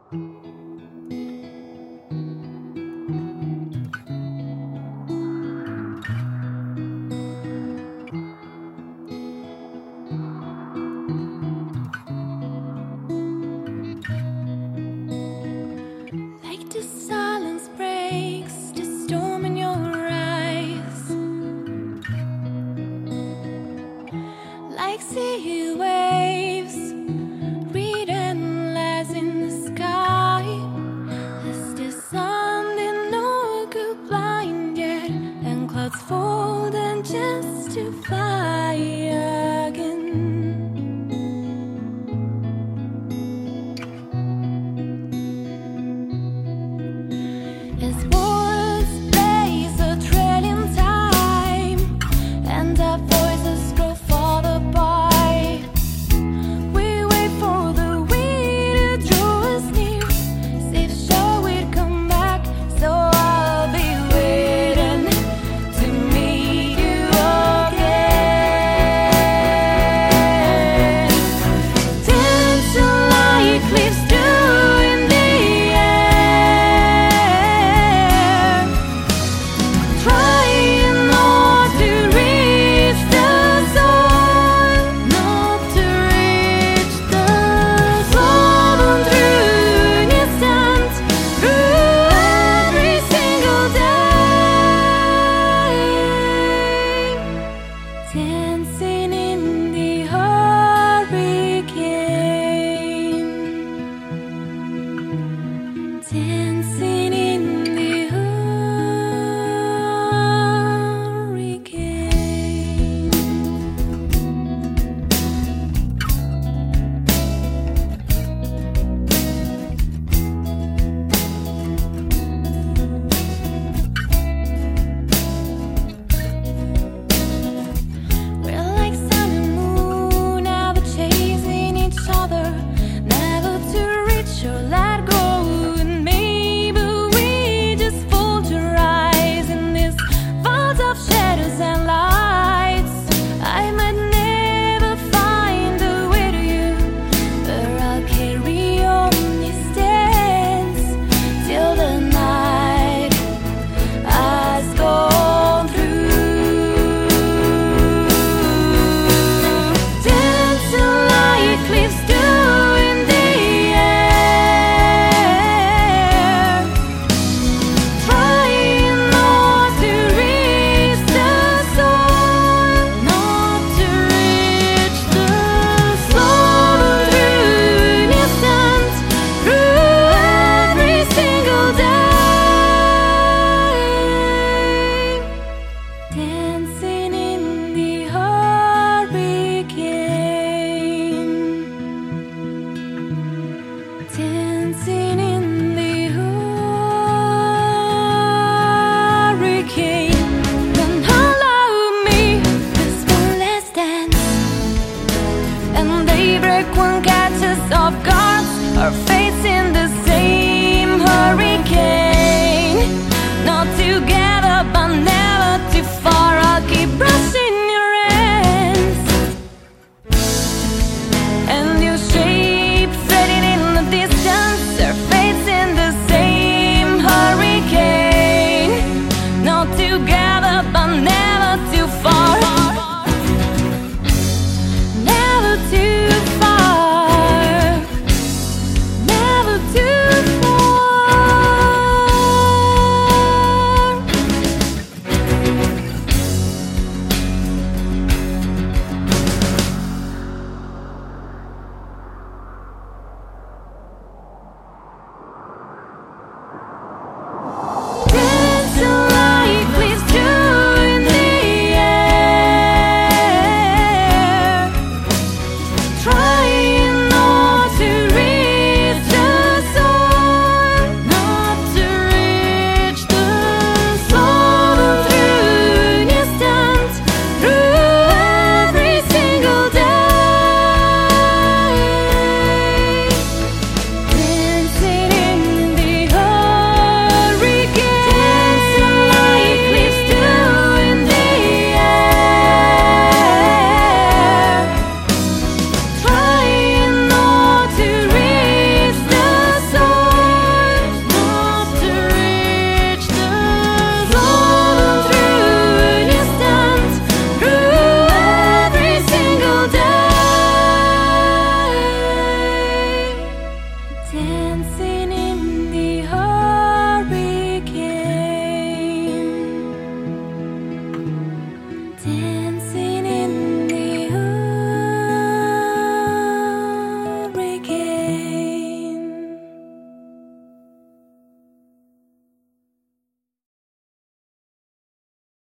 Like the silence breaks, the storm in your eyes, like sea waves, read endless in the sky. As the sun did not go blind yet, and clouds fold and just to fly again. As words blaze a trail in time, and our voices grow farther apart, we wait for the wind to draw us near. Safe shore we'd come back, so I'll be waiting to meet you again. Dancing like cliffs do in the air, trying not to reach the soul, not to reach the soul. Through instant, through every single day, dancing in the hurricane, dancing in the hurricane. We're like sun and moon, never chasing each other, never to reach or let go. And maybe we just fall to rise in this vault of shadows and lights. I might never find the way to you, but I'll carry on this dance till the night has gone through. Dancing like cliffs do in the air, trying not to reach the soul, not to reach the soul. Through instant, through every single day, dancing in the hurricane, dancing in the hurricane. Then allow me this one last dance, and daybreak won't catch us off guard. Our